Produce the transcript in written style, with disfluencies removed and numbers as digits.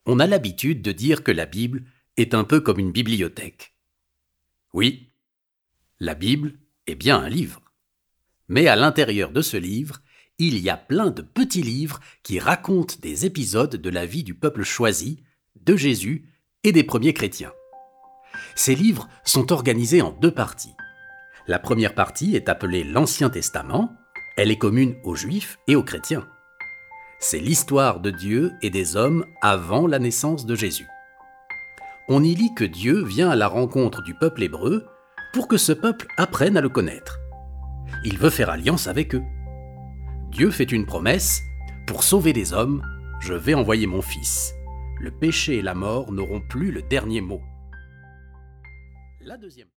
On a l'habitude de dire que la Bible est un peu comme une bibliothèque. Oui, la Bible est bien un livre. Mais à l'intérieur de ce livre, il y a plein de petits livres qui racontent des épisodes de la vie du peuple choisi, de Jésus et des premiers chrétiens. Ces livres sont organisés en deux parties. La première partie est appelée l'Ancien Testament. Elle est commune aux Juifs et aux chrétiens. C'est l'histoire de Dieu et des hommes avant la naissance de Jésus. On y lit que Dieu vient à la rencontre du peuple hébreu pour que ce peuple apprenne à le connaître. Il veut faire alliance avec eux. Dieu fait une promesse: pour sauver les hommes, je vais envoyer mon Fils. Le péché et la mort n'auront plus le dernier mot. La deuxième